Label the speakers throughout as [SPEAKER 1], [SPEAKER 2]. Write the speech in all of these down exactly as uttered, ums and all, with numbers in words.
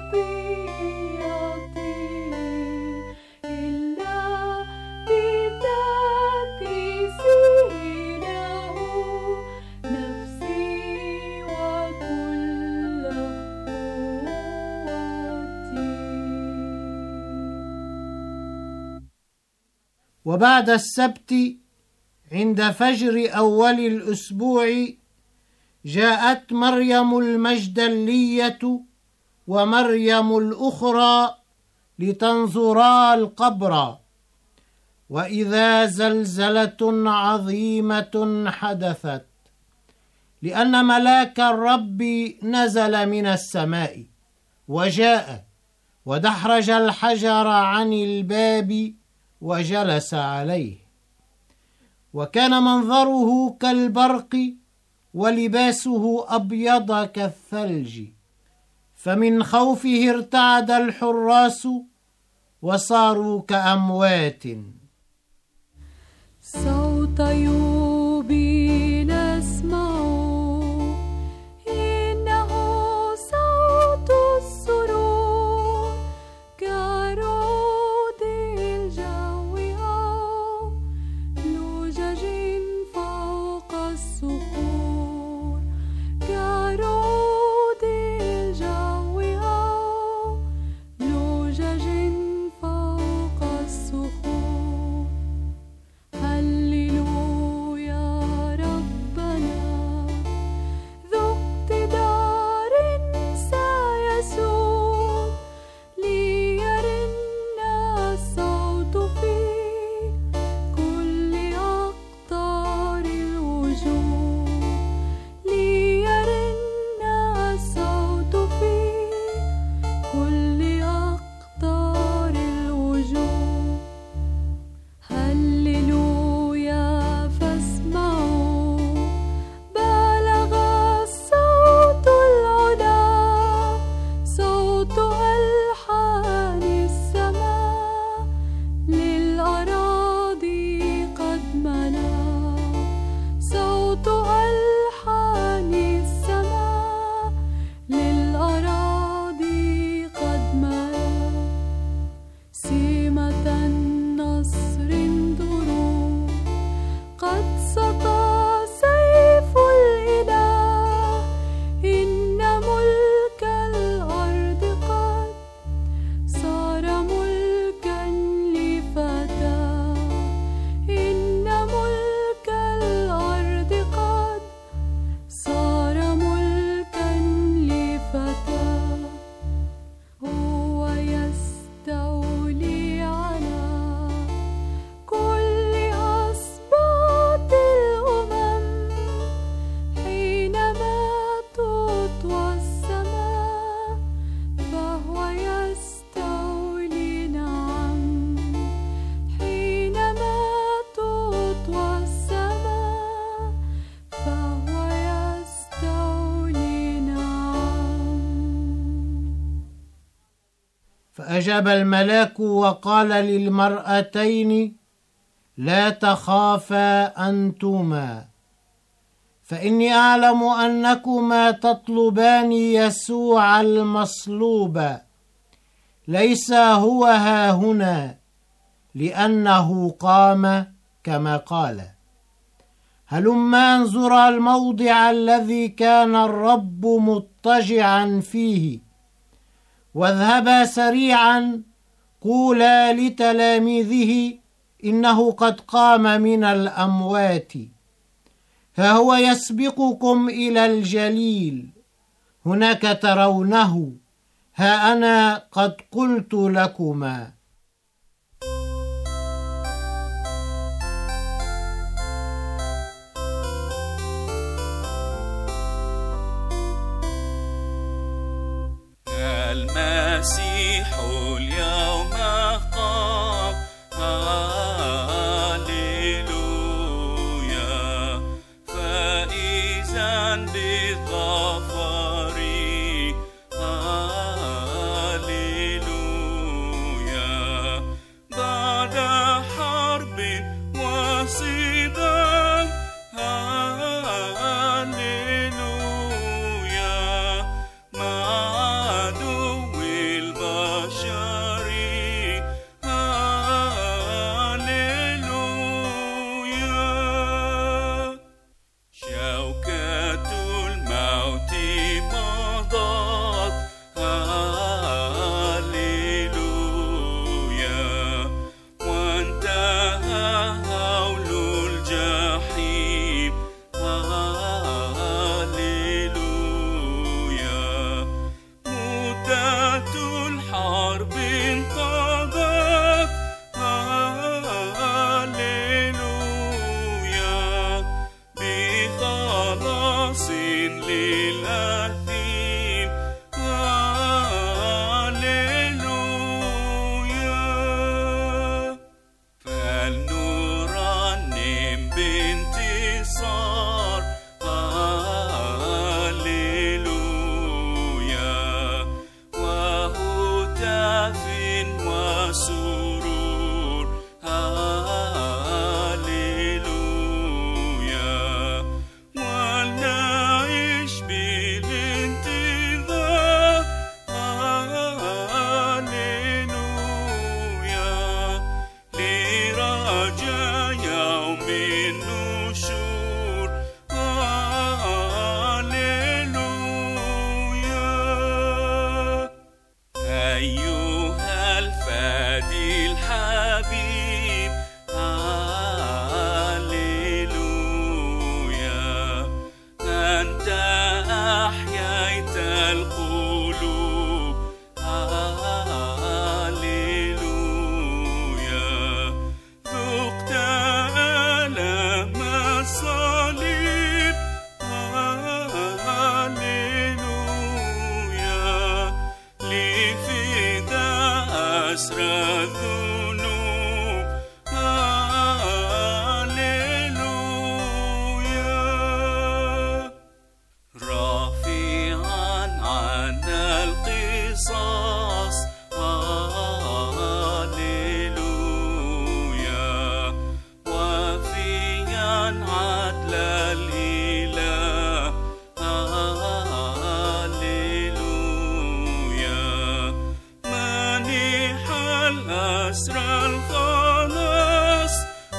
[SPEAKER 1] وبعد السبت عند فجر أول الأسبوع جاءت مريم المجدلية ومريم الأخرى لتنظرا القبر، وإذا زلزلة عظيمة حدثت، لأن ملاك الرب نزل من السماء وجاء ودحرج الحجر عن الباب وجلس عليه، وكان منظره كالبرق ولباسه أبيض كالثلج، فمن خوفه ارتعد الحراس وصاروا كأموات.
[SPEAKER 2] صوت يوبي نسمع، إنه صوت السرور كعروض الجو أو لجج فوق الصخور، كعروض الجو أو لجج فوق الصخور. هللويا ربنا ذو اقتدار سيسوع، ليرن الصوت في كل أقطار الوجود، ليرن الصوت في كل أقطار الوجود. هللويا فاسمعوا، بلغ الصوت العلا، صوت ألحان السماء للأراضي قد ملا، صوت ألحان السماء للأراضي قد ملا. سمة النصر انظروا، قد سطع سيف الإله، إن ملك الأرض قد صار ملكا لفتى، إن ملك الأرض قد صار ملكا لفتى. هو يستولي على كل أسباط الأمم، حينما تطوى السماء فهو يستولي. نعم، حينما تطوى السماء فهو يستولي. نعم.
[SPEAKER 1] فأجاب الملاك وقال للمرأتين: لا تخافا أنتما، فإني أعلم أنكما تطلبان يسوع المصلوب، ليس هو ها هنا، لأنه قام كما قال. هلما انظرا الموضع الذي كان الرب مضطجعا فيه، واذهبا سريعا قولا لتلاميذه إنه قد قام من الأموات، ها هو يسبقكم إلى الجليل، هناك ترونه، ها أنا قد قلت لكما.
[SPEAKER 3] المسيح اليوم قام، هاليلويا، فائزا بالظفر، هاليلويا، بعد حرب وصدام، هاليلويا، مع عدو أيها الفادي الحبيب، هاليلويا. أنت أحييت القلوب، هاليلويا. ذقت ألم الصليب، هاليلويا. لفداء أسرى الذنوب، هاليلويا. رافعا عنا القصاص، هاليلويا. وفيا عدل الإله، هاليلويا. مانح الأسرى الخلاص،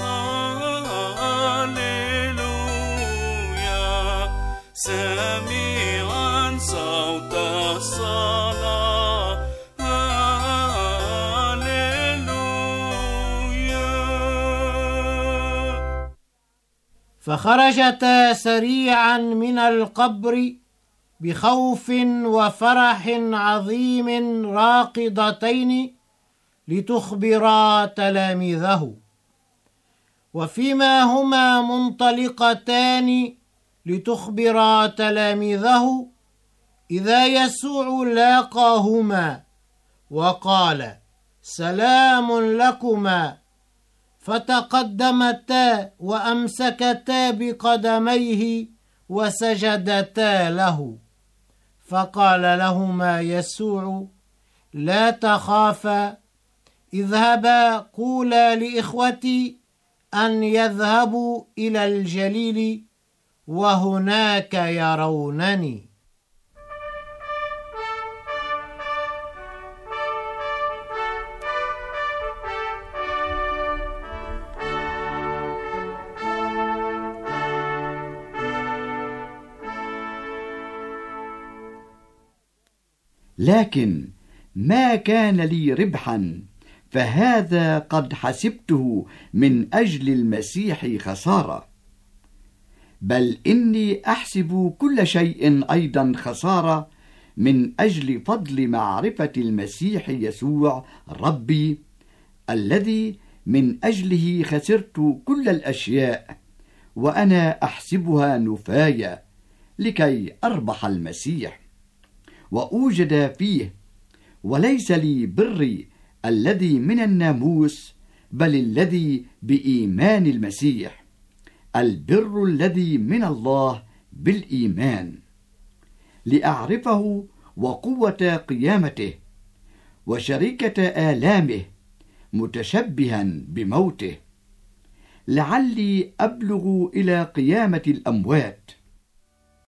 [SPEAKER 3] هاليلويا. سامعا صوت الصلاة، هاليلويا.
[SPEAKER 1] فخرجتا سريعا من القبر بخوف وفرح عظيم راقدتين لتخبرا تلاميذه. وفيما هما منطلقتان لتخبرا تلاميذه، إذا يسوع لاقاهما وقال: سلام لكما. فتقدمتا وأمسكتا بقدميه وسجدتا له. فقال لهما يسوع: لا تخافا، اذهبا قولا لإخوتي أن يذهبوا إلى الجليل، وهناك يرونني.
[SPEAKER 4] لكن ما كان لي ربحا، فهذا قد حسبته من أجل المسيح خسارة. بل إني أحسب كل شيء أيضا خسارة من أجل فضل معرفة المسيح يسوع ربي، الذي من أجله خسرت كل الأشياء، وأنا أحسبها نفاية لكي أربح المسيح وأوجد فيه، وليس لي بري الذي من الناموس، بل الذي بإيمان المسيح، البر الذي من الله بالإيمان، لأعرفه وقوة قيامته وشركة آلامه، متشبها بموته، لعلي أبلغ إلى قيامة الأموات.